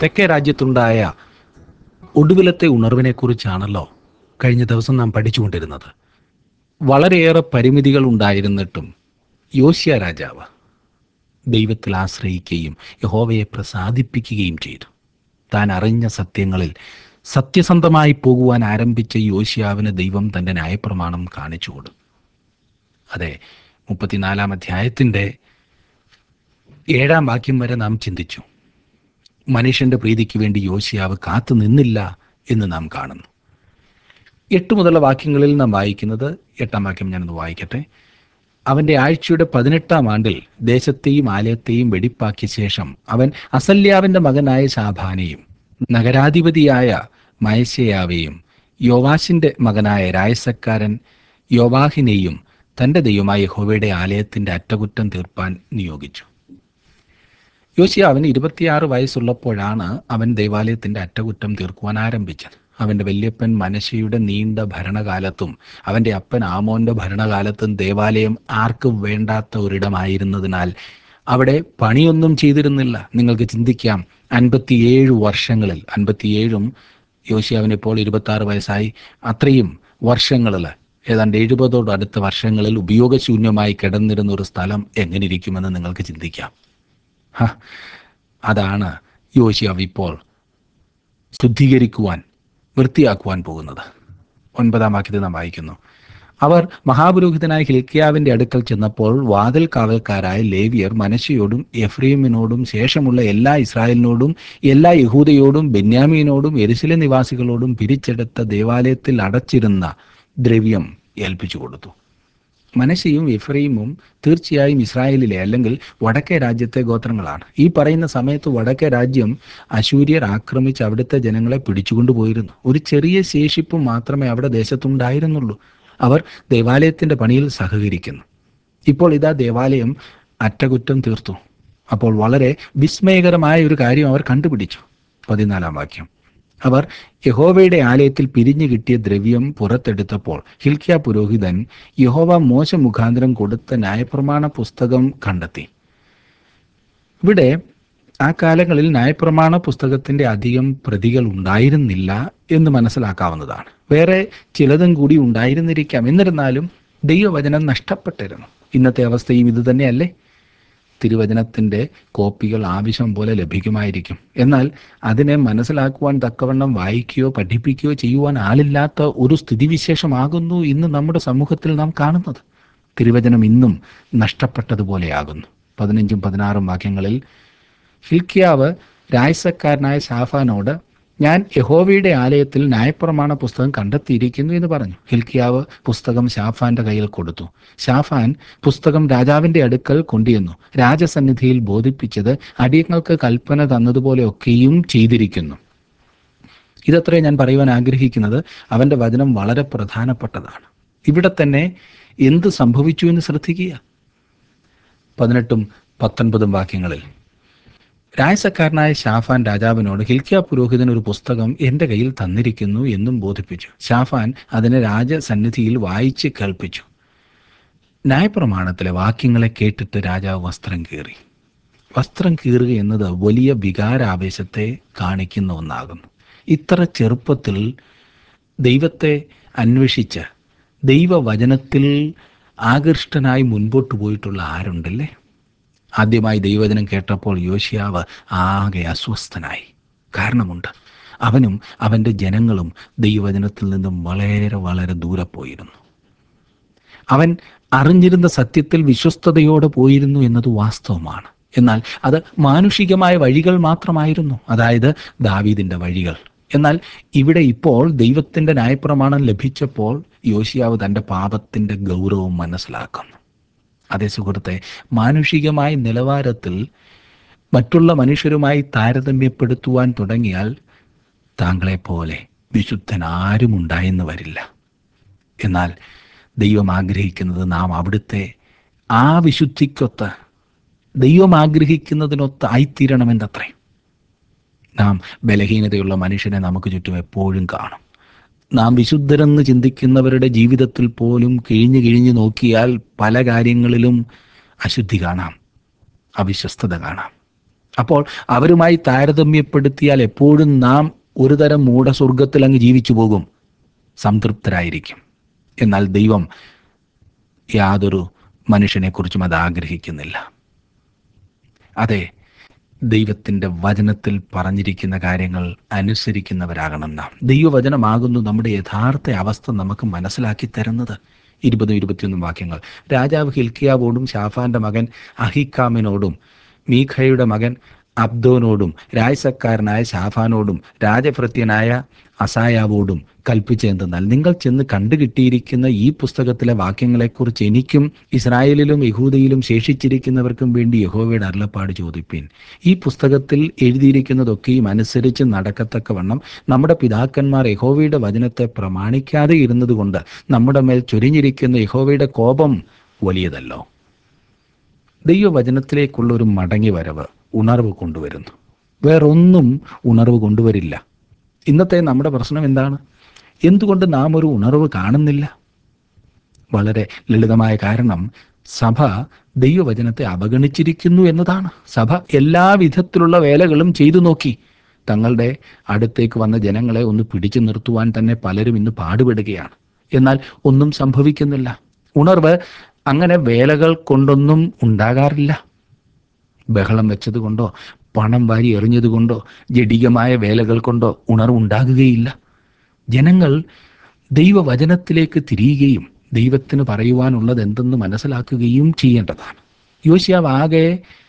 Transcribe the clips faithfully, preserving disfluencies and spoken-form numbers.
തെക്കേ രാജ്യത്തുണ്ടായ ഒടുവിലത്തെ ഉണർവിനെക്കുറിച്ചാണല്ലോ കഴിഞ്ഞ ദിവസം നാം പഠിച്ചുകൊണ്ടിരുന്നത്. വളരെയേറെ പരിമിതികൾ ഉണ്ടായിരുന്നിട്ടും യോശിയ രാജാവ് ദൈവത്തിൽ ആശ്രയിക്കുകയും യഹോവയെ പ്രസാദിപ്പിക്കുകയും ചെയ്തു. താൻ അറിഞ്ഞ സത്യങ്ങളിൽ സത്യസന്ധമായി പോകുവാൻ ആരംഭിച്ച യോശിയാവിന് ദൈവം തൻ്റെ ന്യായപ്രമാണം കാണിച്ചു കൊടുത്തു. അതെ, മുപ്പത്തിനാലാം അധ്യായത്തിൻ്റെ ഏഴാം വാക്യം വരെ നാം ചിന്തിച്ചു. മനുഷ്യൻ്റെ പ്രീതിക്ക് വേണ്ടി യോശിയാവ് കാത്തു നിന്നില്ല എന്ന് നാം കാണുന്നു. എട്ട് മുതലുള്ള വാക്യങ്ങളിൽ നാം വായിക്കുന്നത്, എട്ടാം വാക്യം ഞാനൊന്ന് വായിക്കട്ടെ. അവൻ്റെ ആഴ്ചയുടെ പതിനെട്ടാം ആണ്ടിൽ ദേശത്തെയും ആലയത്തെയും വെടിപ്പാക്കിയ ശേഷം അവൻ അസല്യാവിൻ്റെ മകനായ ശാഫാനെയും നഗരാധിപതിയായ മയശയാവെയും യോവാശിൻ്റെ മകനായ രായസക്കാരൻ യോവാഹിനെയും തൻ്റെ ദൈവമായ യഹോവയുടെ ആലയത്തിൻ്റെ അറ്റകുറ്റം തീർപ്പാൻ നിയോഗിച്ചു. യോശിയാവിന് ഇരുപത്തിയാറ് വയസ്സുള്ളപ്പോഴാണ് അവൻ ദൈവാലയത്തിൻ്റെ അറ്റകുറ്റം തീർക്കുവാൻ ആരംഭിച്ചത്. അവൻ്റെ വല്യപ്പൻ മനശ്ശെയുടെ നീണ്ട ഭരണകാലത്തും അവൻ്റെ അപ്പൻ ആമോൻ്റെ ഭരണകാലത്തും ദേവാലയം ആർക്കും വേണ്ടാത്ത ഒരിടമായിരുന്നതിനാൽ അവിടെ പണിയൊന്നും ചെയ്തിരുന്നില്ല. നിങ്ങൾക്ക് ചിന്തിക്കാം, അൻപത്തിയേഴ് വർഷങ്ങളിൽ, അൻപത്തിയേഴും യോശിയാവിന് ഇപ്പോൾ ഇരുപത്താറ് വയസ്സായി, അത്രയും വർഷങ്ങളിൽ, ഏതാണ്ട് എഴുപതോട് അടുത്ത വർഷങ്ങളിൽ ഉപയോഗശൂന്യമായി കിടന്നിരുന്ന ഒരു സ്ഥലം എങ്ങനെ ഇരിക്കുമെന്ന് നിങ്ങൾക്ക് ചിന്തിക്കാം. ഹ അതാണ് യോശിയാവ് ഇപ്പോൾ ശുദ്ധീകരിക്കുവാൻ, വൃത്തിയാക്കുവാൻ പോകുന്നത്. ഒൻപതാം വാക്യത്തിൽ നാം വായിക്കുന്നു, അവർ മഹാപുരോഹിതനായ ഹില്ക്കിയാവിൻ്റെ അടുക്കൽ ചെന്നപ്പോൾ വാതിൽ കാവൽക്കാരായ ലേവിയർ മനശ്ശെയോടും എഫ്രൈമിനോടും ശേഷമുള്ള എല്ലാ ഇസ്രായേലിനോടും എല്ലാ യഹൂദയോടും ബെന്യാമീനോടും യെരൂശലേം നിവാസികളോടും പിരിച്ചെടുത്ത ദേവാലയത്തിൽ അടച്ചിരുന്ന ദ്രവ്യം ഏൽപ്പിച്ചു കൊടുത്തു. മനശ്ശെയും എഫ്രൈമും തീർച്ചയായും ഇസ്രായേലിലെ അല്ലെങ്കിൽ വടക്കേ രാജ്യത്തെ ഗോത്രങ്ങളാണ്. ഈ പറയുന്ന സമയത്ത് വടക്കേ രാജ്യം അശൂര്യർ ആക്രമിച്ച് അവിടുത്തെ ജനങ്ങളെ പിടിച്ചുകൊണ്ടുപോയിരുന്നു. ഒരു ചെറിയ ശേഷിപ്പ് മാത്രമേ അവിടെ ദേശത്തുണ്ടായിരുന്നുള്ളൂ. അവർ ദേവാലയത്തിൻ്റെ പണിയിൽ സഹകരിക്കുന്നു. ഇപ്പോൾ ഇതാ ദേവാലയം അറ്റകുറ്റം തീർത്തു. അപ്പോൾ വളരെ വിസ്മയകരമായ ഒരു കാര്യം അവർ കണ്ടുപിടിച്ചു. പതിനാലാം വാക്യം, അവർ യഹോവയുടെ ആലയത്തിൽ പിരിഞ്ഞു കിട്ടിയ ദ്രവ്യം പുറത്തെടുത്തപ്പോൾ ഹില്ക്കിയാ പുരോഹിതൻ യഹോവ മോശെ മുഖാന്തരം കൊടുത്ത ന്യായപ്രമാണ പുസ്തകം കണ്ടെത്തി. ഇവിടെ ആ കാലങ്ങളിൽ ന്യായപ്രമാണ പുസ്തകത്തിൻ്റെ അധികം പ്രതികൾ ഉണ്ടായിരുന്നില്ല എന്ന് മനസ്സിലാക്കാവുന്നതാണ്. വേറെ ചിലതും കൂടി ഉണ്ടായിരുന്നിരിക്കാം. എന്നിരുന്നാലും ദൈവവചനം നഷ്ടപ്പെട്ടിരുന്നു. ഇന്നത്തെ അവസ്ഥയും ഇതുതന്നെയല്ലേ? തിരുവചനത്തിൻ്റെ കോപ്പികൾ ആവശ്യം പോലെ ലഭിക്കുമായിരിക്കും. എന്നാൽ അതിനെ മനസ്സിലാക്കുവാൻ തക്കവണ്ണം വായിക്കുകയോ പഠിപ്പിക്കുകയോ ചെയ്യുവാൻ ആളില്ലാത്ത ഒരു സ്ഥിതിവിശേഷമാകുന്നു ഇന്ന് നമ്മുടെ സമൂഹത്തിൽ നാം കാണുന്നത്. തിരുവചനം ഇന്നും നഷ്ടപ്പെട്ടതുപോലെയാകുന്നു. പതിനഞ്ചും പതിനാറും വാക്യങ്ങളിൽ ഹില്ക്കിയാവ് രായസക്കാരനായ ശാഫാനോട്, ഞാൻ യഹോവയുടെ ആലയത്തിൽ ന്യായപ്രമാണ പുസ്തകം കണ്ടെത്തിയിരിക്കുന്നു എന്ന് പറഞ്ഞു. ഹില്ക്കിയാവ് പുസ്തകം ശാഫാന്റെ കയ്യിൽ കൊടുത്തു. ശാഫാൻ പുസ്തകം രാജാവിൻ്റെ അടുക്കൽ കൊണ്ടുവന്നു. രാജസന്നിധിയിൽ ബോധിപ്പിച്ചത് അടിയങ്ങൾക്ക് കൽപ്പന തന്നതുപോലെയൊക്കെയും ചെയ്തിരിക്കുന്നു. ഇതത്രേ ഞാൻ പറയുവാൻ ആഗ്രഹിക്കുന്നത്. അവൻ്റെ വചനം വളരെ പ്രധാനപ്പെട്ടതാണ്. ഇവിടെ തന്നെ എന്ത് സംഭവിച്ചു എന്ന് ശ്രദ്ധിക്കുക. പതിനെട്ടും പത്തൊൻപതും വാക്യങ്ങളിൽ രായസക്കാരനായ ശാഫാൻ രാജാവിനോട്, ഹില്ക്കിയാ പുരോഹിതൻ ഒരു പുസ്തകം എൻ്റെ കയ്യിൽ തന്നിരിക്കുന്നു എന്നും ബോധിപ്പിച്ചു. ശാഫാൻ അതിനെ രാജസന്നിധിയിൽ വായിച്ച് കേൾപ്പിച്ചു. ന്യായപ്രമാണത്തിലെ വാക്യങ്ങളെ കേട്ടിട്ട് രാജാവ് വസ്ത്രം കീറി. വസ്ത്രം കീറുക എന്നത് വലിയ വികാരാവേശത്തെ കാണിക്കുന്ന ഒന്നാകുന്നു. ഇത്ര ചെറുപ്പത്തിൽ ദൈവത്തെ അന്വേഷിച്ച് ദൈവവചനത്തിൽ ആകൃഷ്ടനായി മുൻപോട്ട് പോയിട്ടുള്ള ആരുണ്ടല്ലേ? ആദ്യമായി ദൈവവചനം കേട്ടപ്പോൾ യോശിയാവ് ആകെ അസ്വസ്ഥനായി. കാരണമുണ്ട്. അവനും അവൻ്റെ ജനങ്ങളും ദൈവവചനത്തിൽ നിന്നും വളരെ വളരെ ദൂരെ പോയിരുന്നു. അവൻ അറിഞ്ഞിരുന്ന സത്യത്തിൽ വിശ്വസ്തയോടെ പോയിരുന്നു എന്നത് വാസ്തവമാണ്. എന്നാൽ അത് മാനുഷികമായ വഴികൾ മാത്രമായിരുന്നു, അതായത് ദാവീദിൻ്റെ വഴികൾ. എന്നാൽ ഇവിടെ ഇപ്പോൾ ദൈവത്തിൻ്റെ ന്യായപ്രമാണം ലഭിച്ചപ്പോൾ യോശിയാവ് തൻ്റെ പാപത്തിൻ്റെ ഗൗരവം മനസ്സിലാക്കുന്നു. അതേ സുഹൃത്തെ, മാനുഷികമായ നിലവാരത്തിൽ മറ്റുള്ള മനുഷ്യരുമായി താരതമ്യപ്പെടുത്തുവാൻ തുടങ്ങിയാൽ താങ്കളെപ്പോലെ വിശുദ്ധൻ ആരും ഉണ്ടായെന്ന് വരില്ല. എന്നാൽ ദൈവം ആഗ്രഹിക്കുന്നത് നാം അവിടുത്തെ ആ വിശുദ്ധിക്കൊത്ത്, ദൈവം ആഗ്രഹിക്കുന്നതിനൊത്ത് ആയിത്തീരണമെന്നത്രേ. നാം ബലഹീനതയുള്ള മനുഷ്യനെ നമുക്ക് ചുറ്റും എപ്പോഴും കാണും. നാം വിശുദ്ധരെന്ന് ചിന്തിക്കുന്നവരുടെ ജീവിതത്തിൽ പോലും കിഴിഞ്ഞു കിഴിഞ്ഞു നോക്കിയാൽ പല കാര്യങ്ങളിലും അശുദ്ധി കാണാം, അവിശ്വസ്തത കാണാം. അപ്പോൾ അവരുമായി താരതമ്യപ്പെടുത്തിയാൽ എപ്പോഴും നാം ഒരു തരം മൂഢസ്വർഗത്തിൽ അങ്ങ് ജീവിച്ചു പോകും, സംതൃപ്തരായിരിക്കും. എന്നാൽ ദൈവം യാതൊരു മനുഷ്യനെക്കുറിച്ചും അത് ആഗ്രഹിക്കുന്നില്ല. അതെ, ദൈവത്തിൻ്റെ വചനത്തിൽ പറഞ്ഞിരിക്കുന്ന കാര്യങ്ങൾ അനുസരിക്കുന്നവരാകണം നാം. ദൈവവചനമാകുന്നു നമ്മുടെ യഥാർത്ഥ അവസ്ഥ നമുക്ക് മനസ്സിലാക്കി തരുന്നത്. ഇരുപതും ഇരുപത്തിയൊന്നും വാക്യങ്ങൾ. രാജാവ് ഹിൽക്കിയാവോടും ഷാഫാന്റെ മകൻ അഹിക്കാമിനോടും മീഖയുടെ മകൻ അബ്ദോനോടും രായസക്കാരനായ ഷാഫാനോടും രാജഭൃത്യനായ അസായാവോടും കൽപ്പിച്ചെന്തെന്നാൽ, നിങ്ങൾ ചെന്ന് കണ്ടുകിട്ടിയിരിക്കുന്ന ഈ പുസ്തകത്തിലെ വാക്യങ്ങളെക്കുറിച്ച് എനിക്കും ഇസ്രായേലിലും യഹൂദയിലും ശേഷിച്ചിരിക്കുന്നവർക്കും വേണ്ടി യഹോവയുടെ അരുളപ്പാട് ചോദിപ്പീൻ. ഈ പുസ്തകത്തിൽ എഴുതിയിരിക്കുന്നതൊക്കെയും അനുസരിച്ച് നടക്കത്തക്കവണ്ണം നമ്മുടെ പിതാക്കന്മാർ യഹോവയുടെ വചനത്തെ പ്രമാണിക്കാതെ ഇരുന്നതുകൊണ്ട് നമ്മുടെ മേൽ ചൊരിഞ്ഞിരിക്കുന്ന യഹോവയുടെ കോപം വലിയതല്ലോ. ദൈവവചനത്തിലേക്കുള്ള ഒരു മടങ്ങി വരവ് ഉണർവ് കൊണ്ടുവരുന്നു. വേറൊന്നും ഉണർവ് കൊണ്ടുവരില്ല. ഇന്നത്തെ നമ്മുടെ പ്രശ്നം എന്താണ്? എന്തുകൊണ്ട് നാം ഒരു ഉണർവ് കാണുന്നില്ല? വളരെ ലളിതമായ കാരണം, സഭ ദൈവവചനത്തെ അവഗണിച്ചിരിക്കുന്നു എന്നതാണ്. സഭ എല്ലാ വിധത്തിലുള്ള വേലകളും ചെയ്തു നോക്കി. തങ്ങളുടെ അടുത്തേക്ക് വന്ന ജനങ്ങളെ ഒന്ന് പിടിച്ചു നിർത്തുവാൻ തന്നെ പലരും ഇന്ന് പാടുപെടുകയാണ്. എന്നാൽ ഒന്നും സംഭവിക്കുന്നില്ല. ഉണർവ് അങ്ങനെ വേലകൾ കൊണ്ടൊന്നും ഉണ്ടാകാറില്ല. ബഹളം വെച്ചതുകൊണ്ടോ പണം വാരി എറിഞ്ഞതുകൊണ്ടോ ജഡികമായ വേലകൾ കൊണ്ടോ ഉണർവുണ്ടാകുകയില്ല. ജനങ്ങൾ ദൈവവചനത്തിലേക്ക് തിരിയുകയും ദൈവത്തിന് പറയുവാനുള്ളത് എന്തെന്ന് മനസ്സിലാക്കുകയും ചെയ്യേണ്ടതാണ്. യോശിയാവ് ആകെ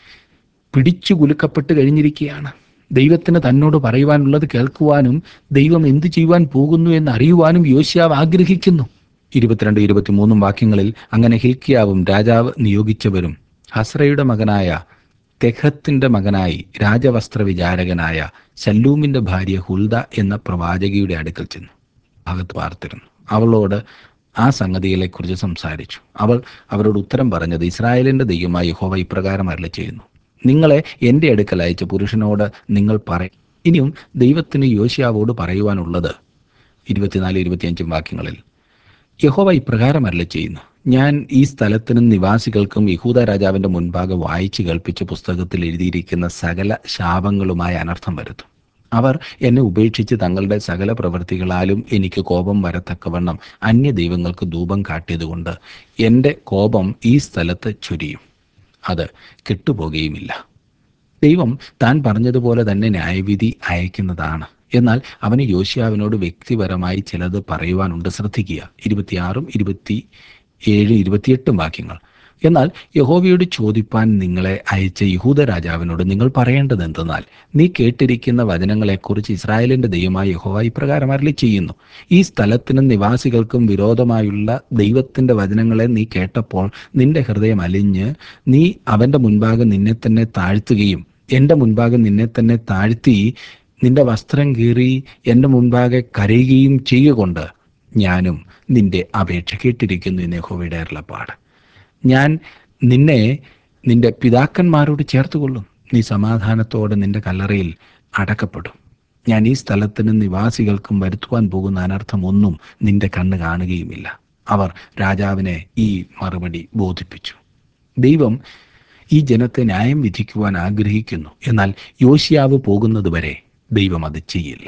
പിടിച്ചു കുലുക്കപ്പെട്ട് കഴിഞ്ഞിരിക്കുകയാണ്. ദൈവത്തിന് തന്നോട് പറയുവാനുള്ളത് കേൾക്കുവാനും ദൈവം എന്തു ചെയ്യുവാൻ പോകുന്നു എന്ന് അറിയുവാനും യോശിയാവ് ആഗ്രഹിക്കുന്നു. ഇരുപത്തിരണ്ട് ഇരുപത്തിമൂന്നും വാക്യങ്ങളിൽ, അങ്ങനെ ഹിൽക്കിയാവും രാജാവ് നിയോഗിച്ചവരും ഹസ്രയുടെ മകനായ തെഹത്തിന്റെ മകനായി രാജവസ്ത്ര വിചാരകനായ ശല്ലൂമിന്റെ ഭാര്യ ഹുൽദ എന്ന പ്രവാചകിയുടെ അടുക്കൽ ചെന്നു അകത്ത് പാർത്തിരുന്നു. അവളോട് ആ സംഗതികളെക്കുറിച്ച് സംസാരിച്ചു. അവൾ അവരോട് ഉത്തരം പറഞ്ഞത്, ഇസ്രായേലിന്റെ ദൈവമായ യഹോവ ഇപ്രകാരം അരുളി ചെയ്യുന്നു, നിങ്ങളെ എൻ്റെ അടുക്കൽ അയച്ച പുരുഷനോട് നിങ്ങൾ പറയും. ഇനിയും ദൈവത്തിന് യോശിയാവോട് പറയുവാനുള്ളത് ഇരുപത്തിനാല് ഇരുപത്തിയഞ്ചും വാക്യങ്ങളിൽ, യഹോവ ഇപ്രകാരം അരുളി ചെയ്യുന്നു, ഞാൻ ഈ സ്ഥലത്തിനും നിവാസികൾക്കും യഹൂദ രാജാവിന്റെ മുൻപാകെ വായിച്ചു കേൾപ്പിച്ച പുസ്തകത്തിൽ എഴുതിയിരിക്കുന്ന സകല ശാപങ്ങളുമായി അനർത്ഥം വരുത്തും. അവർ എന്നെ ഉപേക്ഷിച്ച് തങ്ങളുടെ സകല പ്രവൃത്തികളാലും എനിക്ക് കോപം വരത്തക്കവണ്ണം അന്യ ദൈവങ്ങൾക്ക് ധൂപം കാട്ടിയതുകൊണ്ട് എൻ്റെ കോപം ഈ സ്ഥലത്ത് ചൊരിയും, അത് കെട്ടുപോകുകയുമില്ല. ദൈവം താൻ പറഞ്ഞതുപോലെ തന്നെ ന്യായവിധി അയക്കുന്നതാണ്. എന്നാൽ അവന് യോശിയാവിനോട് വ്യക്തിപരമായി ചിലത് പറയുവാനുണ്ട്. ശ്രദ്ധിക്കുക, ഇരുപത്തിയാറും ഇരുപത്തി ഏഴ് ഇരുപത്തിയെട്ടും വാക്യങ്ങൾ. എന്നാൽ യഹോവയോട് ചോദിപ്പാൻ നിങ്ങളെ അയച്ച യഹൂദ രാജാവിനോട് നിങ്ങൾ പറയേണ്ടത് എന്തെന്നാൽ, നീ കേട്ടിരിക്കുന്ന വചനങ്ങളെക്കുറിച്ച് ഇസ്രായേലിന്റെ ദൈവമായ യഹോവ ഇപ്രകാരം അരുളി ചെയ്യുന്നു, ഈ സ്ഥലത്തിനും നിവാസികൾക്കും വിരോധമായുള്ള ദൈവത്തിന്റെ വചനങ്ങളെ നീ കേട്ടപ്പോൾ നിന്റെ ഹൃദയം അലിഞ്ഞ് നീ അവന്റെ മുൻപാകെ നിന്നെ തന്നെ താഴ്ത്തുകയും എൻ്റെ മുൻപാകെ നിന്നെ തന്നെ താഴ്ത്തി നിന്റെ വസ്ത്രം കീറി എൻ്റെ മുൻപാകെ കരയുകയും ചെയ്യുകൊണ്ട് ഞാനും നിന്റെ അപേക്ഷ കേട്ടിരിക്കുന്നു എന്ന് യഹോവയുടെ അരുളപ്പാട്. ഞാൻ നിന്നെ നിന്റെ പിതാക്കന്മാരോട് ചേർത്തുകൊള്ളും, നീ സമാധാനത്തോടെ നിന്റെ കല്ലറയിൽ അടക്കപ്പെടും. ഞാൻ ഈ സ്ഥലത്തിനും നിവാസികൾക്കും വരുത്തുവാൻ പോകുന്ന അനർത്ഥം ഒന്നും നിന്റെ കണ്ണ് കാണുകയുമില്ല. അവർ രാജാവിനെ ഈ മറുപടി ബോധിപ്പിച്ചു. ദൈവം ഈ ജനത്തെ ന്യായം വിധിക്കുവാൻ ആഗ്രഹിക്കുന്നു. എന്നാൽ യോശിയാവ് പോകുന്നത് വരെ ദൈവം അത് ചെയ്യില്ല.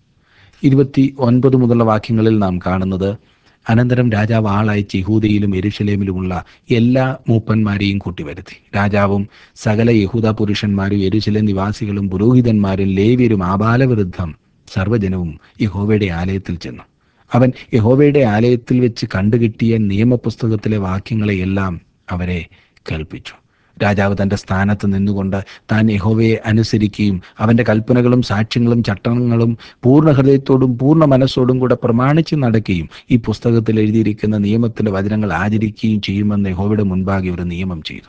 ഇരുപത്തി ഒൻപത് മുതലുള്ള വാക്യങ്ങളിൽ നാം കാണുന്നത്, അനന്തരം രാജാവ് ആളയച്ച് യഹൂദയിലും യെരൂശലേമിലുമുള്ള എല്ലാ മൂപ്പന്മാരെയും കൂട്ടിവരുത്തി. രാജാവും സകല യഹൂദ പുരുഷന്മാരും യെരൂശലേം നിവാസികളും പുരോഹിതന്മാരും ലേവ്യരും ആബാലവൃദ്ധം സർവ്വജനവും യഹോവയുടെ ആലയത്തിൽ ചെന്നു. അവൻ യഹോവയുടെ ആലയത്തിൽ വെച്ച് കണ്ടുകിട്ടിയ നിയമപുസ്തകത്തിലെ വാക്യങ്ങളെ എല്ലാം അവരെ കേൾപ്പിച്ചു. രാജാവ് തൻ്റെ സ്ഥാനത്ത് നിന്നുകൊണ്ട് താൻ യഹോവയെ അനുസരിക്കുകയും അവൻ്റെ കൽപ്പനകളും സാക്ഷ്യങ്ങളും ചട്ടങ്ങളും പൂർണ്ണ ഹൃദയത്തോടും പൂർണ്ണ മനസ്സോടും കൂടെ പ്രമാണിച്ച് നടക്കുകയും ഈ പുസ്തകത്തിൽ എഴുതിയിരിക്കുന്ന നിയമത്തിൻ്റെ വചനങ്ങൾ ആചരിക്കുകയും ചെയ്യുമെന്ന് യഹോവയുടെ മുൻപാകെ ഒരു നിയമം ചെയ്തു.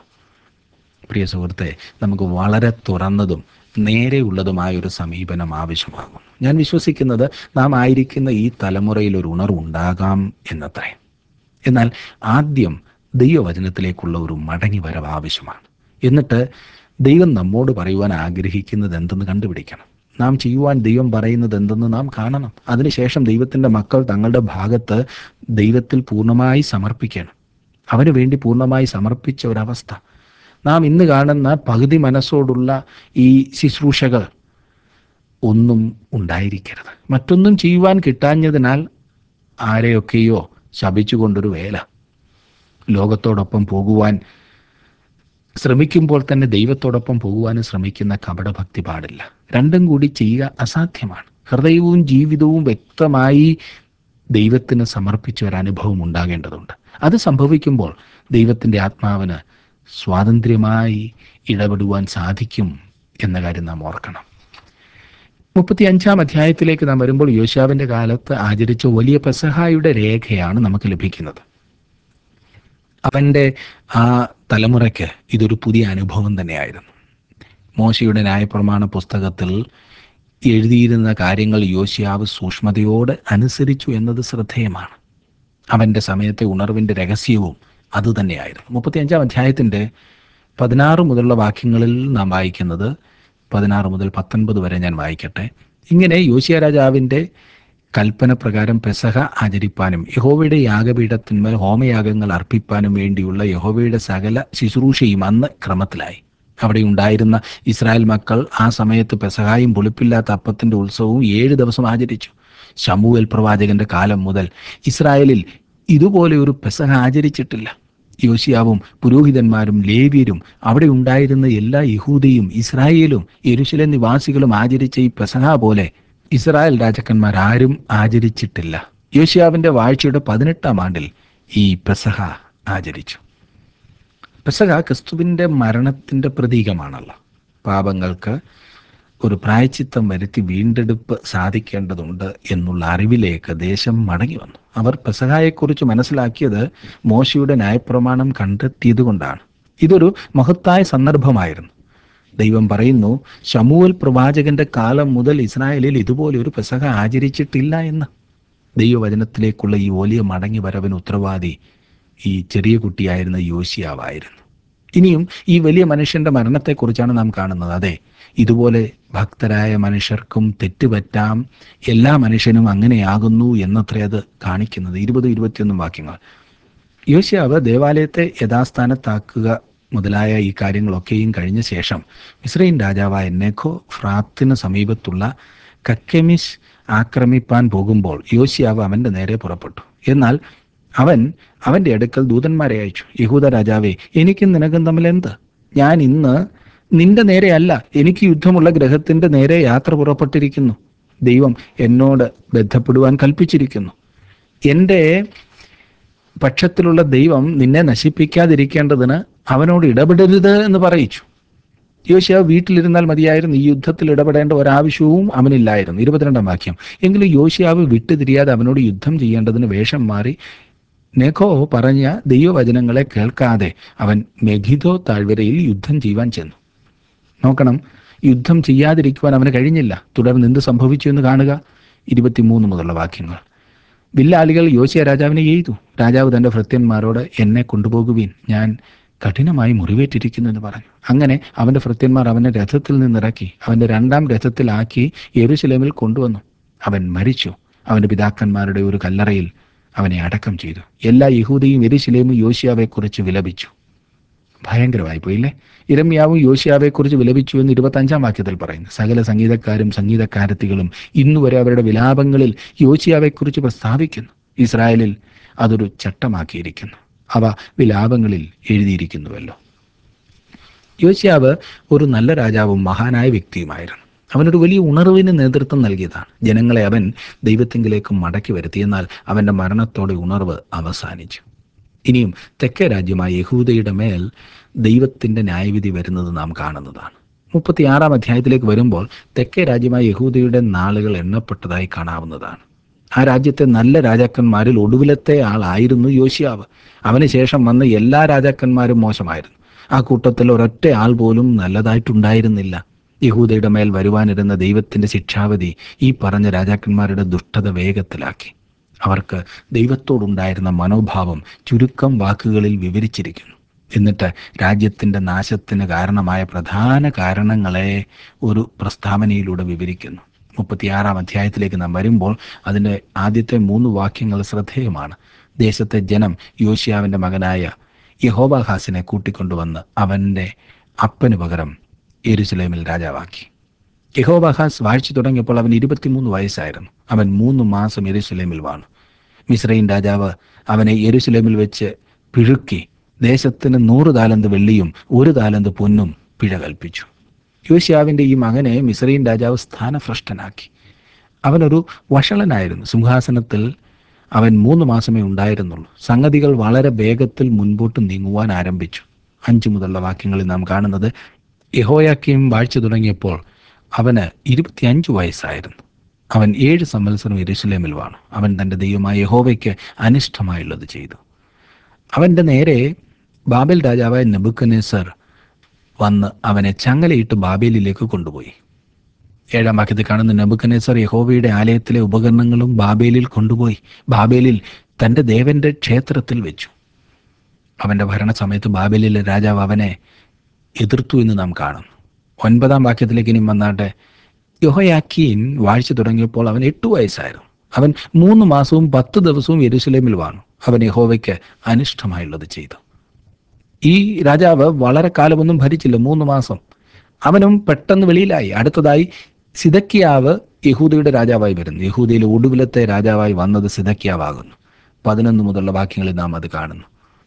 പ്രിയ സുഹൃത്തെ, നമുക്ക് വളരെ തുറന്നതും നേരെയുള്ളതുമായ ഒരു സമീപനം ആവശ്യമാകും. ഞാൻ വിശ്വസിക്കുന്നത് നാം ആയിരിക്കുന്ന ഈ തലമുറയിൽ ഒരു ഉണർവുണ്ടാകാം എന്നത്രേ. എന്നാൽ ആദ്യം ദൈവവചനത്തിലേക്കുള്ള ഒരു മടങ്ങി വരവ് ആവശ്യമാണ്. എന്നിട്ട് ദൈവം നമ്മോട് പറയുവാൻ ആഗ്രഹിക്കുന്നത് എന്തെന്ന് കണ്ടുപിടിക്കണം. നാം ചെയ്യുവാൻ ദൈവം പറയുന്നത് എന്തെന്ന് നാം കാണണം. അതിനുശേഷം ദൈവത്തിൻ്റെ മക്കൾ തങ്ങളുടെ ഭാഗത്ത് ദൈവത്തിൽ പൂർണ്ണമായി സമർപ്പിക്കണം. അവന് വേണ്ടി പൂർണ്ണമായി സമർപ്പിച്ച ഒരവസ്ഥ. നാം ഇന്ന് കാണുന്ന പകുതി മനസ്സോടുള്ള ഈ ശുശ്രൂഷകൾ ഒന്നും ഉണ്ടായിരിക്കരുത്. മറ്റൊന്നും ചെയ്യുവാൻ കിട്ടാഞ്ഞതിനാൽ ആരെയൊക്കെയോ ശപിച്ചുകൊണ്ടൊരു വേല. ലോകത്തോടൊപ്പം പോകുവാൻ ശ്രമിക്കുമ്പോൾ തന്നെ ദൈവത്തോടൊപ്പം പോകുവാനും ശ്രമിക്കുന്ന കപടഭക്തി പാടില്ല. രണ്ടും കൂടി ചെയ്യുക അസാധ്യമാണ്. ഹൃദയവും ജീവിതവും വ്യക്തമായി ദൈവത്തിന് സമർപ്പിച്ച ഒരു അനുഭവം ഉണ്ടാകേണ്ടതുണ്ട്. അത് സംഭവിക്കുമ്പോൾ ദൈവത്തിൻ്റെ ആത്മാവിന് സ്വാതന്ത്ര്യമായി ഇടപെടുവാൻ സാധിക്കും എന്ന കാര്യം നാം ഓർക്കണം. മുപ്പത്തി അഞ്ചാം അധ്യായത്തിലേക്ക് നാം വരുമ്പോൾ യോശുവാവിൻ്റെ കാലത്ത് ആചരിച്ച വലിയ പെസഹായുടെ രേഖയാണ് നമുക്ക് ലഭിക്കുന്നത്. അവൻ്റെ ആ തലമുറയ്ക്ക് ഇതൊരു പുതിയ അനുഭവം തന്നെയായിരുന്നു. മോശയുടെ ന്യായപ്രമാണ പുസ്തകത്തിൽ എഴുതിയിരുന്ന കാര്യങ്ങൾ യോശുവാവ് സൂക്ഷ്മതയോടെ അനുസരിച്ചു എന്നത് ശ്രദ്ധേയമാണ്. അവൻ്റെ സമയത്തെ ഉണർവിൻ്റെ രഹസ്യവും അതുതന്നെയായിരുന്നു. മുപ്പത്തിയഞ്ചാം അധ്യായത്തിൻ്റെ പതിനാറ് മുതലുള്ള വാക്യങ്ങളിൽ നാം വായിക്കുന്നത്, പതിനാറ് മുതൽ പത്തൊൻപത് വരെ ഞാൻ വായിക്കട്ടെ. ഇങ്ങനെ യോശിയ രാജാവിൻ്റെ കൽപ്പന പ്രകാരം പെസഹ ആചരിപ്പാനും യഹോവയുടെ യാഗപീഠത്തിന്മേൽ ഹോമയാഗങ്ങൾ അർപ്പിപ്പാനും വേണ്ടിയുള്ള യഹോവയുടെ സകല ശുശ്രൂഷയും അന്ന് ക്രമത്തിലായി. അവിടെ ഉണ്ടായിരുന്ന ഇസ്രായേൽ മക്കൾ ആ സമയത്ത് പെസഹായും പുളിപ്പില്ലാത്ത അപ്പത്തിൻ്റെ ഉത്സവവും ഏഴ് ദിവസം ആചരിച്ചു. ശമൂവേൽ പ്രവാചകന്റെ കാലം മുതൽ ഇസ്രായേലിൽ ഇതുപോലെ ഒരു പെസഹ ആചരിച്ചിട്ടില്ല. യോശിയാവും പുരോഹിതന്മാരും ലേവ്യരും അവിടെ ഉണ്ടായിരുന്ന എല്ലാ യഹൂദയും ഇസ്രായേലും യെരൂശലേം നിവാസികളും ആചരിച്ച ഈ പെസഹ പോലെ ഇസ്രായേൽ രാജാക്കന്മാർ ആരും ആചരിച്ചിട്ടില്ല. യോശിയാവിൻ്റെ വാഴ്ചയുടെ പതിനെട്ടാം ആണ്ടിൽ ഈ പെസഹ ആചരിച്ചു. പെസഹ ക്രിസ്തുവിൻ്റെ മരണത്തിൻ്റെ പ്രതീകമാണല്ലോ. പാപങ്ങൾക്ക് ഒരു പ്രായശ്ചിത്തം വരുത്തി വീണ്ടെടുപ്പ് സാധിക്കേണ്ടതുണ്ട് എന്നുള്ള അറിവിലേക്ക് ദേശം മടങ്ങി വന്നു. അവർ പെസഹായെക്കുറിച്ച് മനസ്സിലാക്കിയത് മോശയുടെ ന്യായപ്രമാണം കണ്ടെത്തിയത് കൊണ്ടാണ്. ഇതൊരു മഹത്തായ സന്ദർഭമായിരുന്നു. ദൈവം പറയുന്നു, ശമൂവേൽ പ്രവാചകന്റെ കാലം മുതൽ ഇസ്രായേലിൽ ഇതുപോലെ ഒരു പെസഹ ആചരിച്ചിട്ടില്ല എന്ന്. ദൈവവചനത്തിലേക്കുള്ള ഈ വലിയ മടങ്ങി വരവിന് ഉത്തരവാദി ഈ ചെറിയ കുട്ടിയായിരുന്ന യോശിയാവായിരുന്നു. ഇനിയും ഈ വലിയ മനുഷ്യന്റെ മരണത്തെക്കുറിച്ചാണ് നാം കാണുന്നത്. അതെ, ഇതുപോലെ ഭക്തരായ മനുഷ്യർക്കും തെറ്റുപറ്റാം, എല്ലാ മനുഷ്യനും അങ്ങനെയാകുന്നു എന്നത്രേ അത് കാണിക്കുന്നത്. ഇരുപത് ഇരുപത്തിയൊന്നും വാക്യങ്ങൾ. യോശിയാവ് ദേവാലയത്തെ യഥാസ്ഥാനത്താക്കുക മുതലായ ഈ കാര്യങ്ങളൊക്കെയും കഴിഞ്ഞ ശേഷം മിസ്രയീം രാജാവായ നെഖോ ഫ്രാത്തിന് സമീപത്തുള്ള കക്കെമിശ് ആക്രമിപ്പാൻ പോകുമ്പോൾ യോശിയാവ് അവൻ്റെ നേരെ പുറപ്പെട്ടു. എന്നാൽ അവൻ അവൻ്റെ അടുക്കൽ ദൂതന്മാരെ അയച്ചു. യഹൂദ രാജാവേ, എനിക്കും നിനക്കും തമ്മിൽ എന്ത്? ഞാൻ ഇന്ന് നിന്റെ നേരെയല്ല, എനിക്ക് യുദ്ധമുള്ള ഗ്രഹത്തിൻ്റെ നേരെ യാത്ര പുറപ്പെട്ടിരിക്കുന്നു. ദൈവം എന്നോട് ബന്ധപ്പെടുവാൻ കൽപ്പിച്ചിരിക്കുന്നു. എൻ്റെ പക്ഷത്തിലുള്ള ദൈവം നിന്നെ നശിപ്പിക്കാതിരിക്കേണ്ടതിന് അവനോട് ഇടപെടരുത് എന്ന് പറയിച്ചു. യോശുവാവ് വീട്ടിലിരുന്നാൽ മതിയായിരുന്നു. ഈ യുദ്ധത്തിൽ ഇടപെടേണ്ട ഒരാവശ്യവും അവനില്ലായിരുന്നു. ഇരുപത്തിരണ്ടാം വാക്യം. എങ്കിലും യോശുവാവ് വിട്ടുതിരിയാതെ അവനോട് യുദ്ധം ചെയ്യേണ്ടതിന് വേഷം മാറി നെഖോ പറഞ്ഞ ദൈവവചനങ്ങളെ കേൾക്കാതെ അവൻ മെഗിദോ താഴ്വരയിൽ യുദ്ധം ചെയ്യുവാൻ ചെന്നു. നോക്കണം, യുദ്ധം ചെയ്യാതിരിക്കുവാൻ അവന് കഴിഞ്ഞില്ല. തുടർന്ന് എന്ത് സംഭവിച്ചു എന്ന് കാണുക. ഇരുപത്തിമൂന്ന് മുതലുള്ള വാക്യങ്ങൾ. വില്ലാളികൾ യോശിയ രാജാവിനെ എയ്തു. രാജാവ് തൻ്റെ ഭൃത്യന്മാരോട്, എന്നെ കൊണ്ടുപോകുവീൻ, ഞാൻ കഠിനമായി മുറിവേറ്റിരിക്കുന്നു എന്ന് പറഞ്ഞു. അങ്ങനെ അവൻ്റെ ഭൃത്യന്മാർ അവനെ രഥത്തിൽ നിന്നിറക്കി അവൻ്റെ രണ്ടാം രഥത്തിലാക്കി യെരൂശലേമിൽ കൊണ്ടുവന്നു. അവൻ മരിച്ചു. അവൻ്റെ പിതാക്കന്മാരുടെ ഒരു കല്ലറയിൽ അവനെ അടക്കം ചെയ്തു. എല്ലാ യഹൂദയും യെരൂശലേമും യോശിയാവെക്കുറിച്ച് വിലപിച്ചു. ഭയങ്കരമായി പോയില്ലേ? യിരെമ്യാവും യോശിയാവെക്കുറിച്ച് വിലപിച്ചു എന്ന് ഇരുപത്തഞ്ചാം വാക്യത്തിൽ പറയുന്നു. സകല സംഗീതക്കാരും സംഗീതക്കാരത്തികളും ഇന്നുവരെ അവരുടെ വിലാപങ്ങളിൽ യോശിയാവെക്കുറിച്ച് പ്രസ്താവിക്കുന്നു. ഇസ്രായേലിൽ അതൊരു ചട്ടമാക്കിയിരിക്കുന്നു. അവ വിലാപങ്ങളിൽ എഴുതിയിരിക്കുന്നുവല്ലോ. യോശിയാവ് ഒരു നല്ല രാജാവും മഹാനായ വ്യക്തിയുമായിരുന്നു. അവനൊരു വലിയ ഉണർവിന് നേതൃത്വം നൽകിയതാണ്. ജനങ്ങളെ അവൻ ദൈവത്തിങ്കിലേക്ക് മടക്കി വരുത്തി. എന്നാൽ അവൻ്റെ മരണത്തോടെ ഉണർവ് അവസാനിച്ചു. ഇനിയും തെക്കേ രാജ്യമായ യഹൂദയുടെ മേൽ ദൈവത്തിൻ്റെ ന്യായവിധി വരുന്നത് നാം കാണുന്നതാണ്. മുപ്പത്തിയാറാം അധ്യായത്തിലേക്ക് വരുമ്പോൾ തെക്കേ രാജ്യമായ യഹൂദയുടെ നാളുകൾ എണ്ണപ്പെട്ടതായി കാണാവുന്നതാണ്. ആ രാജ്യത്തെ നല്ല രാജാക്കന്മാരിൽ ഒടുവിലത്തെ ആളായിരുന്നു യോശിയാവ്. അവന് ശേഷം വന്ന എല്ലാ രാജാക്കന്മാരും മോശമായിരുന്നു. ആ കൂട്ടത്തിൽ ഒരൊറ്റ ആൾ പോലും നല്ലതായിട്ടുണ്ടായിരുന്നില്ല. യഹൂദയുടെ മേൽ വരുവാനിരുന്ന ദൈവത്തിൻ്റെ ശിക്ഷാവധി ഈ പറഞ്ഞ രാജാക്കന്മാരുടെ ദുഷ്ടത വേഗത്തിലാക്കി. അവർക്ക് ദൈവത്തോടുണ്ടായിരുന്ന മനോഭാവം ചുരുക്കം വാക്കുകളിൽ വിവരിച്ചിരിക്കുന്നു. എന്നിട്ട് രാജ്യത്തിൻ്റെ നാശത്തിന് കാരണമായ പ്രധാന കാരണങ്ങളെ ഒരു പ്രസ്താവനയിലൂടെ വിവരിക്കുന്നു. മുപ്പത്തിയാറാം അധ്യായത്തിലേക്ക് നാം വരുമ്പോൾ അതിൻ്റെ ആദ്യത്തെ മൂന്ന് വാക്യങ്ങൾ ശ്രദ്ധേയമാണ്. ദേശത്തെ ജനം യോശിയാവിൻ്റെ മകനായ യഹോവാഹാസിനെ കൂട്ടിക്കൊണ്ടുവന്ന് അവൻ്റെ അപ്പന് പകരം യെരൂശലേമിൽ രാജാവാക്കി. യഹോവാഹാസ് വാഴ്ച തുടങ്ങിയപ്പോൾ അവൻ ഇരുപത്തിമൂന്ന് വയസ്സായിരുന്നു. അവൻ മൂന്ന് മാസം യെരൂശലേമിൽ വാണു. മിസ്രയീം രാജാവ് അവനെ യെരൂശലേമിൽ വെച്ച് പിഴുക്കി ദേശത്തിന് നൂറ് താലന്ത് വെള്ളിയും ഒരു താലന്ത് പൊന്നും പിഴ കൽപ്പിച്ചു. യോശിയാവിൻ്റെ ഈ മകനെ മിസ്രയീം രാജാവ് സ്ഥാനഭ്രഷ്ടനാക്കി. അവനൊരു വഷളനായിരുന്നു. സിംഹാസനത്തിൽ അവൻ മൂന്ന് മാസമേ ഉണ്ടായിരുന്നുള്ളൂ. സംഗതികൾ വളരെ വേഗത്തിൽ മുൻപോട്ട് നീങ്ങുവാൻ ആരംഭിച്ചു. അഞ്ചു മുതലുള്ള വാക്യങ്ങളിൽ നാം കാണുന്നത്, യഹോയാക്കീം വാഴ്ച തുടങ്ങിയപ്പോൾ അവന് ഇരുപത്തിയഞ്ചു വയസ്സായിരുന്നു. അവൻ ഏഴ് സംവത്സരം യെരൂശലേമിൽ വാണു. അവൻ തൻ്റെ ദൈവമായ യഹോവയ്ക്ക് അനിഷ്ടമായുള്ളത് ചെയ്തു. അവൻ്റെ നേരെ ബാബേൽ രാജാവായ നെബൂഖദ്നേസർ വന്ന് അവനെ ചങ്ങലയിട്ട് ബാബേലിലേക്ക് കൊണ്ടുപോയി. ഏഴാം വാക്യത്തിൽ കാണുന്ന, നെബൂഖദ്നേസർ യഹോവയുടെ ആലയത്തിലെ ഉപകരണങ്ങളും ബാബേലിൽ കൊണ്ടുപോയി ബാബേലിൽ തൻ്റെ ദേവന്റെ ക്ഷേത്രത്തിൽ വെച്ചു. അവൻ്റെ ഭരണസമയത്ത് ബാബേലിലെ രാജാവ് അവനെ എതിർത്തു എന്ന് നാം കാണുന്നു. ഒൻപതാം വാക്യത്തിലേക്ക് ഇനി വന്നാട്ടെ. യഹോയാക്കീൻ വാഴ്ച തുടങ്ങിയപ്പോൾ അവൻ എട്ടു വയസ്സായിരുന്നു. അവൻ മൂന്ന് മാസവും പത്ത് ദിവസവും യെരൂശലേമിൽ വാണു. അവൻ യഹോവയ്ക്ക് അനിഷ്ടമായുള്ളത് ചെയ്തു. ഈ രാജാവ് വളരെ കാലമൊന്നും ഭരിച്ചില്ല, മൂന്ന് മാസം. അവനും പെട്ടെന്ന് വെളിയിലായി. അടുത്തതായി സിദക്കിയാവ് യഹൂദയുടെ രാജാവായി വരുന്നു. യഹൂദയിലെ ഒടുവിലത്തെ രാജാവായി വന്നത് സിദക്കിയാവാകുന്നു. പതിനൊന്ന് മുതലുള്ള വാക്യങ്ങളിൽ നാം അത് കാണുന്നു.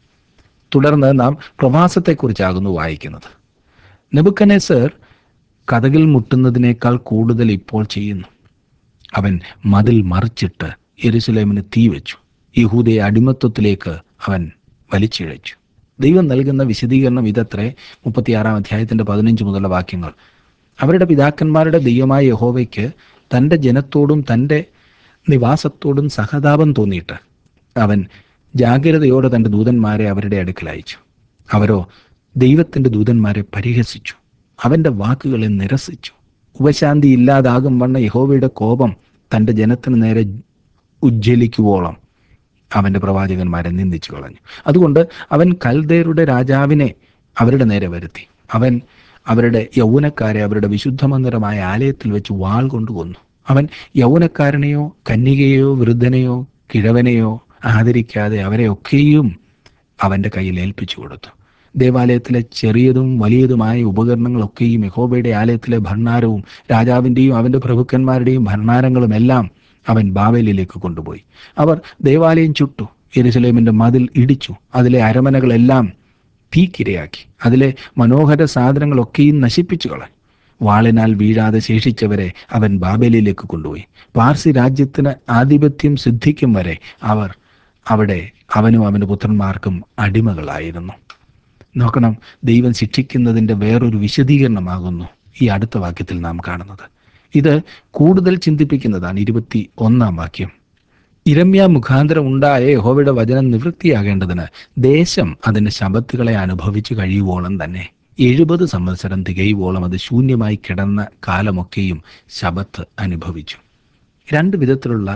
തുടർന്ന് നാം പ്രവാസത്തെക്കുറിച്ചാകുന്നു വായിക്കുന്നത്. നെബൂഖദ്നേസർ കതകിൽ മുട്ടുന്നതിനേക്കാൾ കൂടുതൽ ഇപ്പോൾ ചെയ്യുന്നു. അവൻ മതിൽ മറിച്ചിട്ട് യെരൂശലേമിന് തീ വെച്ചു. യഹൂദയെ അടിമത്വത്തിലേക്ക് അവൻ വലിച്ചിഴച്ചു. ദൈവം നൽകുന്ന വിശദീകരണം ഇതത്രേ. മുപ്പത്തിയാറാം അധ്യായത്തിൻ്റെ പതിനഞ്ച് മുതലുള്ള വാക്യങ്ങൾ. അവരുടെ പിതാക്കന്മാരുടെ ദൈവമായ യഹോവയ്ക്ക് തൻ്റെ ജനത്തോടും തൻ്റെ നിവാസത്തോടും സഹതാപം തോന്നിയിട്ട് അവൻ ജാഗ്രതയോടെ തൻ്റെ ദൂതന്മാരെ അവരുടെ അടുക്കൽ അയച്ചു. അവരോ ദൈവത്തിൻ്റെ ദൂതന്മാരെ പരിഹസിച്ചു, അവൻ്റെ വാക്കുകളെ നിരസിച്ചു. ഉപശാന്തി ഇല്ലാതാകും വണ്ണ യഹോവയുടെ കോപം തൻ്റെ ജനത്തിന് നേരെ ഉജ്ജ്വലിക്കുവോളം അവൻ്റെ പ്രവാചകന്മാരെ നിന്ദിച്ചു കളഞ്ഞു. അതുകൊണ്ട് അവൻ കൽദേരുടെ രാജാവിനെ അവരുടെ നേരെ വരുത്തി. അവൻ അവരുടെ യൗവനക്കാരെ അവരുടെ വിശുദ്ധ മന്ദിരമായ ആലയത്തിൽ വെച്ച് വാൾ കൊണ്ട് കൊന്നു. അവൻ യൗവനക്കാരനെയോ കന്യകയെയോ വൃദ്ധനെയോ കിഴവനെയോ ആദരിക്കാതെ അവരെയൊക്കെയും അവൻ്റെ കയ്യിൽ ഏൽപ്പിച്ചു കൊടുത്തു. ദേവാലയത്തിലെ ചെറിയതും വലിയതുമായ ഉപകരണങ്ങളൊക്കെയും യഹോവയുടെ ആലയത്തിലെ ഭണ്ഡാരവും രാജാവിൻ്റെയും അവൻ്റെ പ്രഭുക്കന്മാരുടെയും ഭണ്ഡാരങ്ങളും എല്ലാം അവൻ ബാബേലിലേക്ക് കൊണ്ടുപോയി. അവർ ദേവാലയം ചുട്ടു, യെരൂശലേമിൻ്റെ മതിൽ ഇടിച്ചു, അതിലെ അരമനകളെല്ലാം തീക്കിരയാക്കി, അതിലെ മനോഹര സാധനങ്ങളൊക്കെയും നശിപ്പിച്ചു കളഞ്ഞു. വാളിനാൽ വീഴാതെ ശേഷിച്ചവരെ അവൻ ബാബേലിലേക്ക് കൊണ്ടുപോയി. പാർസി രാജ്യത്തിന് ആധിപത്യം സിദ്ധിക്കും വരെ അവർ അവിടെ അവനും അവൻ്റെ പുത്രന്മാർക്കും അടിമകളായിരുന്നു. നോക്കണം, ദൈവം ശിക്ഷിക്കുന്നതിൻ്റെ വേറൊരു വിശദീകരണമാകുന്നു ഈ അടുത്ത വാക്യത്തിൽ നാം കാണുന്നത്. ഇത് കൂടുതൽ ചിന്തിപ്പിക്കുന്നതാണ്. ഇരുപത്തി ഒന്നാം വാക്യം, ഇരമ്യാ മുഖാന്തരം ഉണ്ടായ യഹോവയുടെ വചനം നിവൃത്തിയാകേണ്ടതിന് ദേശം അതിൻ്റെ ശബത്തുകളെ അനുഭവിച്ചു കഴിയുവോളം തന്നെ എഴുപത് സംവത്സരം തികയുവോളം അത് ശൂന്യമായി കിടന്ന കാലമൊക്കെയും ശബത്ത് അനുഭവിച്ചു. രണ്ട് വിധത്തിലുള്ള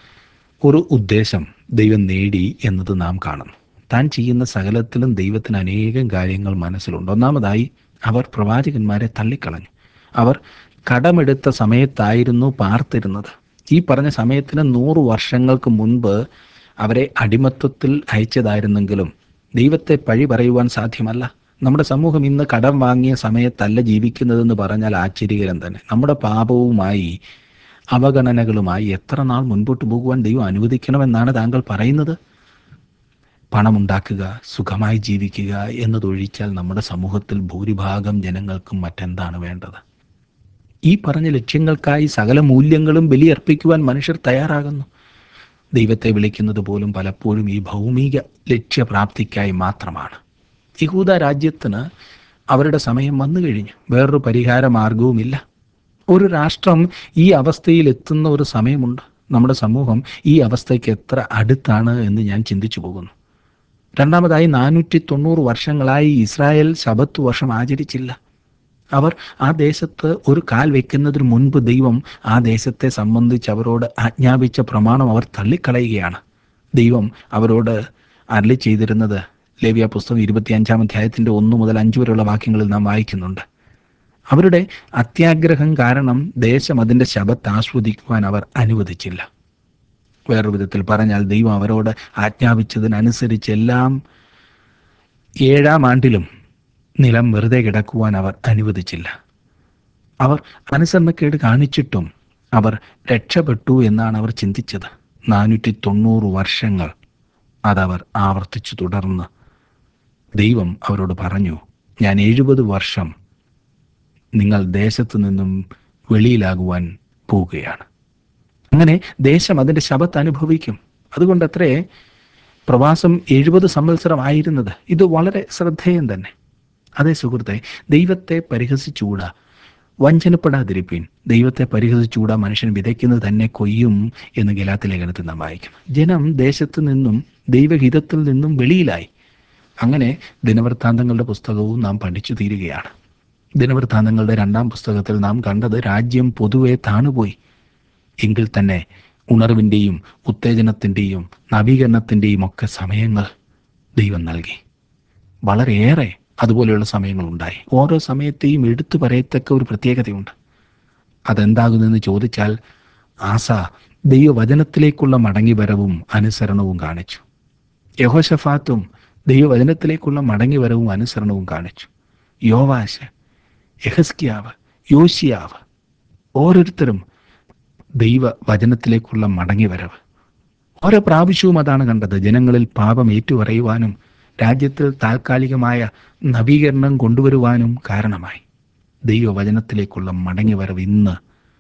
ഒരു ഉദ്ദേശം ദൈവം നേടി എന്നത് നാം കാണുന്നു. താൻ ചെയ്യുന്ന സകലത്തിലും ദൈവത്തിന് അനേകം കാര്യങ്ങൾ മനസ്സിലുണ്ട്. ഒന്നാമതായി, അവർ പ്രവാചകന്മാരെ തള്ളിക്കളഞ്ഞു. അവർ കടമെടുത്ത സമയത്തായിരുന്നു പാർത്തിരുന്നത്. ഈ പറഞ്ഞ സമയത്തിന് നൂറ് വർഷങ്ങൾക്ക് മുൻപ് അവരെ അടിമത്വത്തിൽ അയച്ചതായിരുന്നെങ്കിലും ദൈവത്തെ പഴി പറയുവാൻ സാധ്യമല്ല. നമ്മുടെ സമൂഹം ഇന്ന് കടം വാങ്ങിയ സമയത്തല്ല ജീവിക്കുന്നതെന്ന് പറഞ്ഞാൽ ആശ്ചര്യകരം തന്നെ. നമ്മുടെ പാപവുമായി അവഗണനകളുമായി എത്ര നാൾ മുൻപോട്ട് പോകുവാൻ ദൈവം അനുവദിക്കണമെന്നാണ് താങ്കൾ പറയുന്നത്? പണമുണ്ടാക്കുക, സുഖമായി ജീവിക്കുക എന്നതൊഴിച്ചാൽ നമ്മുടെ സമൂഹത്തിൽ ഭൂരിഭാഗം ജനങ്ങൾക്കും മറ്റെന്താണ് വേണ്ടത്? ഈ പറഞ്ഞ ലക്ഷ്യങ്ങൾക്കായി സകല മൂല്യങ്ങളും ബലിയർപ്പിക്കുവാൻ മനുഷ്യർ തയ്യാറാകുന്നു. ദൈവത്തെ വിളിക്കുന്നത് പോലും പലപ്പോഴും ഈ ഭൗമിക ലക്ഷ്യപ്രാപ്തിക്കായി മാത്രമാണ്. യഹൂദ രാജ്യത്തിന് അവരുടെ സമയം വന്നു കഴിഞ്ഞു. വേറൊരു പരിഹാര മാർഗവുമില്ല. ഒരു രാഷ്ട്രം ഈ അവസ്ഥയിൽ എത്തുന്ന ഒരു സമയമുണ്ട്. നമ്മുടെ സമൂഹം ഈ അവസ്ഥയ്ക്ക് എത്ര അടുത്താണ് എന്ന് ഞാൻ ചിന്തിച്ചു പോകുന്നു. രണ്ടാമതായി, നാനൂറ്റി തൊണ്ണൂറ് വർഷങ്ങളായി ഇസ്രായേൽ ശബത്ത് വർഷം ആചരിച്ചില്ല. അവർ ആ ദേശത്ത് ഒരു കാൽ വെക്കുന്നതിന് മുൻപ് ദൈവം ആ ദേശത്തെ സംബന്ധിച്ച് അവരോട് ആജ്ഞാപിച്ച പ്രമാണം അവർ തള്ളിക്കളയുകയാണ്. ദൈവം അവരോട് അരുളി ചെയ്തിരുന്നത് ലേവ്യ പുസ്തകം ഇരുപത്തിയഞ്ചാം അധ്യായത്തിൻ്റെ ഒന്ന് മുതൽ അഞ്ച് വരെയുള്ള വാക്യങ്ങളിൽ നാം വായിക്കുന്നുണ്ട്. അവരുടെ അത്യാഗ്രഹം കാരണം ദേശം അതിൻ്റെ ശബത്ത് ആസ്വദിക്കുവാൻ അവർ അനുവദിച്ചില്ല. വേറൊരു വിധത്തിൽ പറഞ്ഞാൽ, ദൈവം അവരോട് ആജ്ഞാപിച്ചതിനനുസരിച്ച് എല്ലാം ഏഴാം ആണ്ടിലും നിലം വെറുതെ കിടക്കുവാൻ അവർ അനുവദിച്ചില്ല. അവർ അനുസരണക്കേട് കാണിച്ചിട്ടും അവർ രക്ഷപ്പെട്ടു എന്നാണ് അവർ ചിന്തിച്ചത്. നാനൂറ്റി തൊണ്ണൂറ് വർഷങ്ങൾ അതവർ ആവർത്തിച്ചു. തുടർന്ന് ദൈവം അവരോട് പറഞ്ഞു, ഞാൻ എഴുപത് വർഷം നിങ്ങൾ ദേശത്തു നിന്നും വെളിയിലാകുവാൻ പോവുകയാണ്. അങ്ങനെ ദേശം അതിൻ്റെ ശബത്ത് അനുഭവിക്കും. അതുകൊണ്ടത്രേ പ്രവാസം എഴുപത് സംവത്സരമായിരുന്നത്. ഇത് വളരെ ശ്രദ്ധേയം തന്നെ. അതേ സുഹൃത്തെ, ദൈവത്തെ പരിഹസിച്ചുകൂടാ, വഞ്ചനപ്പെടാതിരിപ്പീൻ. ദൈവത്തെ പരിഹസിച്ചുകൂടാ, മനുഷ്യൻ വിതയ്ക്കുന്നത് തന്നെ കൊയ്യും എന്ന് ഗലാത്യ ലേഖനത്തിൽ നാം വായിക്കും. ജനം ദേശത്തു നിന്നും ദൈവഹിതത്തിൽ നിന്നും വെളിയിലായി. അങ്ങനെ ദിനവൃത്താന്തങ്ങളുടെ പുസ്തകവും നാം പഠിച്ചു തീരുകയാണ്. ദിനവൃത്താന്തങ്ങളുടെ രണ്ടാം പുസ്തകത്തിൽ നാം കണ്ടത് രാജ്യം പൊതുവെ താണുപോയി. എങ്കിൽ തന്നെ ഉണർവിൻ്റെയും ഉത്തേജനത്തിൻ്റെയും നവീകരണത്തിൻ്റെയും ഒക്കെ സമയങ്ങൾ ദൈവം നൽകി. വളരെയേറെ അതുപോലെയുള്ള സമയങ്ങളുണ്ടായി. ഓരോ സമയത്തെയും എടുത്തു പറയത്തക്ക ഒരു പ്രത്യേകതയുണ്ട്. അതെന്താകുന്നെന്ന് ചോദിച്ചാൽ, ആസ ദൈവവചനത്തിലേക്കുള്ള മടങ്ങിവരവും അനുസരണവും കാണിച്ചു. യഹോശഫാത്തും ദൈവവചനത്തിലേക്കുള്ള മടങ്ങിവരവും അനുസരണവും കാണിച്ചു. യോവാശ്, യെഹസ്കിയാവ്, യോശിയാവ്, ഓരോരുത്തരും ദൈവവചനത്തിലേക്കുള്ള മടങ്ങിവരവ്. ഓരോ പ്രാവശ്യവും അതാണ് കണ്ടത്. ജനങ്ങളിൽ പാപം ഏറ്റുപറയുവാനും രാജ്യത്തിൽ താൽക്കാലികമായ നവീകരണം കൊണ്ടുവരുവാനും കാരണമായി. ദൈവവചനത്തിലേക്കുള്ള മടങ്ങിവരവ് ഇന്ന്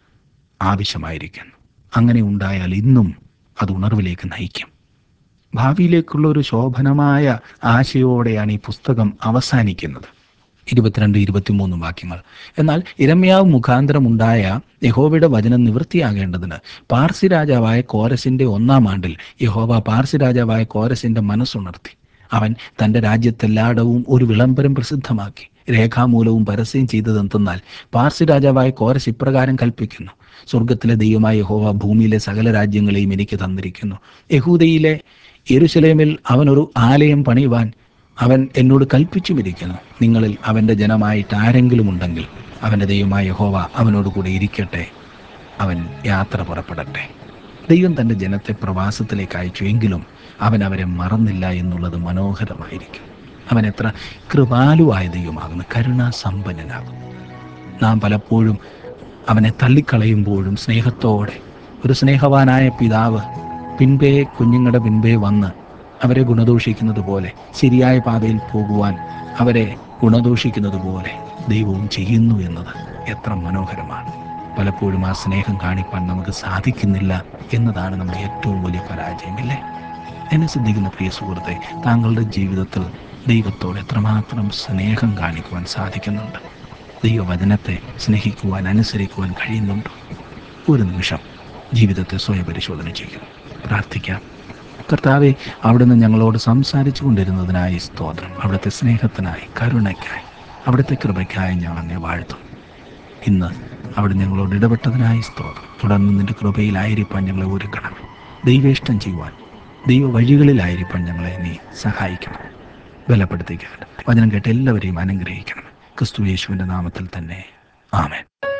ആവശ്യമായിരിക്കുന്നു. അങ്ങനെ ഉണ്ടായാൽ ഇന്നും അത് ഉണർവിലേക്ക് നയിക്കും. ഭാവിയിലേക്കുള്ള ഒരു ശോഭനമായ ആശയോടെയാണ് ഈ പുസ്തകം അവസാനിക്കുന്നത്. ഇരുപത്തിരണ്ട് ഇരുപത്തിമൂന്ന് വാക്യങ്ങൾ. എന്നാൽ യിരെമ്യാവ് മുഖാന്തരമുണ്ടായ യഹോവയുടെ വചനം നിവൃത്തിയാകേണ്ടതിന് പാർസി രാജാവായ കോരസിന്റെ ഒന്നാം ആണ്ടിൽ യഹോവ പാർസി രാജാവായ കോരസിന്റെ മനസ്സുണർത്തി. അവൻ തൻ്റെ രാജ്യത്തെല്ലായിടവും ഒരു വിളംബരം പ്രസിദ്ധമാക്കി. രേഖാമൂലവും പരസ്യം ചെയ്തതെന്തെന്നാൽ, പാർസി രാജാവായ കോരസ് ഇപ്രകാരം കൽപ്പിക്കുന്നു: സ്വർഗത്തിലെ ദൈവമായ യഹോവ ഭൂമിയിലെ സകല രാജ്യങ്ങളെയും എനിക്ക് തന്നിരിക്കുന്നു. യഹൂദയിലെ യെരൂശലേമിൽ അവനൊരു ആലയം പണിയുവാൻ അവൻ എന്നോട് കൽപ്പിച്ചുമിരിക്കുന്നു. നിങ്ങളിൽ അവൻ്റെ ജനമായിട്ട് ആരെങ്കിലും ഉണ്ടെങ്കിൽ അവൻ്റെ ദൈവമായ യഹോവ അവനോട് കൂടെ ഇരിക്കട്ടെ, അവൻ യാത്ര പുറപ്പെടട്ടെ. ദൈവം തൻ്റെ ജനത്തെ പ്രവാസത്തിലേക്ക് അയച്ചു, എങ്കിലും അവൻ അവരെ മറന്നില്ല എന്നുള്ളത് മനോഹരമായിരിക്കും. അവൻ എത്ര കൃപാലുവായ ദൈവമാകുന്നു, കരുണാസമ്പന്നനാകുന്നു. നാം പലപ്പോഴും അവനെ തള്ളിക്കളയുമ്പോഴും സ്നേഹത്തോടെ ഒരു സ്നേഹവാനായ പിതാവ് പിൻപേ കുഞ്ഞുങ്ങളുടെ പിൻപേ വന്ന് അവരെ ഗുണദോഷിക്കുന്നത് പോലെ, ശരിയായ പാതയിൽ പോകുവാൻ അവരെ ഗുണദോഷിക്കുന്നത് പോലെ ദൈവവും ചെയ്യുന്നു എന്നത് എത്ര മനോഹരമാണ്. പലപ്പോഴും ആ സ്നേഹം കാണിപ്പാൻ നമുക്ക് സാധിക്കുന്നില്ല എന്നതാണ് നമ്മുടെ ഏറ്റവും വലിയ പരാജയമില്ലേ? എന്നെ ശ്രദ്ധിക്കുന്ന പ്രിയ സുഹൃത്തെ, താങ്കളുടെ ജീവിതത്തിൽ ദൈവത്തോട് എത്രമാത്രം സ്നേഹം കാണിക്കുവാൻ സാധിക്കുന്നുണ്ട്? ദൈവവചനത്തെ സ്നേഹിക്കുവാൻ, അനുസരിക്കുവാൻ കഴിയുന്നുണ്ടോ? ഒരു നിമിഷം ജീവിതത്തെ സ്വയം പരിശോധന ചെയ്യും. പ്രാർത്ഥിക്കാം. കർത്താവെ, അവിടുന്ന് ഞങ്ങളോട് സംസാരിച്ചു കൊണ്ടിരുന്നതിനായി സ്തോത്രം. അവിടുത്തെ സ്നേഹത്തിനായി, കരുണയ്ക്കായി, അവിടുത്തെ കൃപയ്ക്കായി ഞാൻ അങ്ങേ വാഴ്ത്തും. ഇന്ന് അവിടെ ഞങ്ങളോട് ഇടപെട്ടതിനായി സ്തോത്രം. തുടർന്ന് നിൻ്റെ കൃപയിലായിരിക്കാൻ ഞങ്ങളെ ഒരുക്കണം. ദൈവേഷ്ടം ചെയ്യുവാൻ, ദൈവ വഴികളിലായിരിക്കാൻ ഞങ്ങളെ നീ സഹായിക്കണം, ബലപ്പെടുത്തിക്കണം. വചനം കേട്ട് എല്ലാവരെയും അനുഗ്രഹിക്കണം. ക്രിസ്തു യേശുവിൻ്റെ നാമത്തിൽ തന്നെ, ആമേൻ.